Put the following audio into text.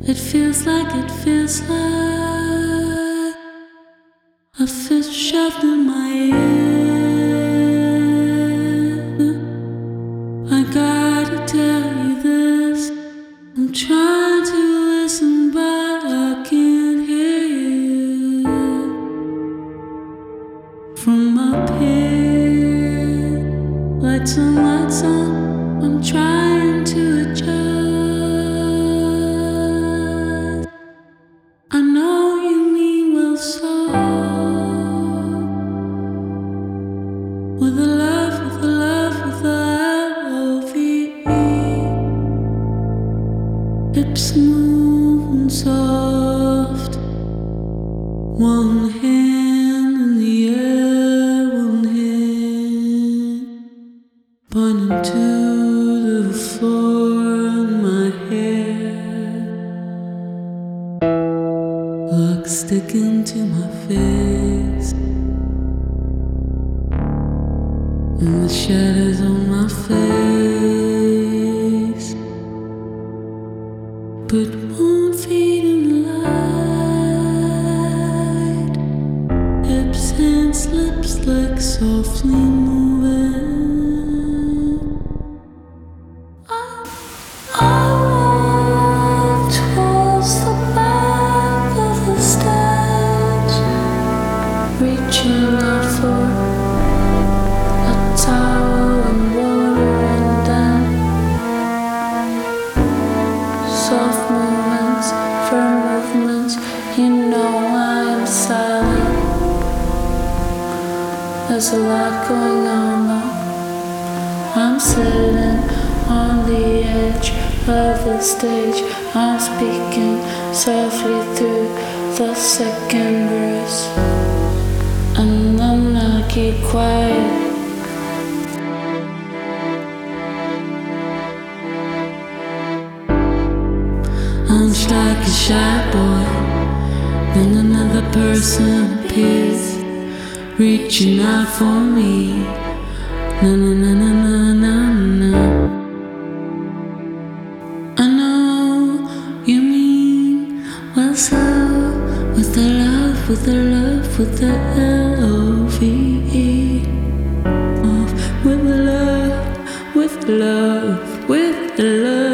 It feels like a fish shoved in my ear. I gotta tell you this. I'm trying to listen, but I can't hear you from up here. Lights on, I'm trying to adjust. I know you mean well, so with a love, with a love, with a L-O-V-E. Hips smooth and soft. One hand in the air, one hand pointing to the floor in my hair. Look sticking to my face, and the shadows on my face, but won't feed in light. Hips, hands, lips like softly moving. I walk towards the back of the stage, reaching out for a towel and water, and then soft movements, firm movements. You know I'm silent. There's a lot going on though. I'm sitting on the edge of the stage. I'm speaking softly through the second verse, and then I keep quiet. I'm like a shy boy, then another person appears, reaching out for me. Na na na na na na na. I know you mean well, so with the love, with the love, with the L-O-V-E. With the love, with the love, with the love.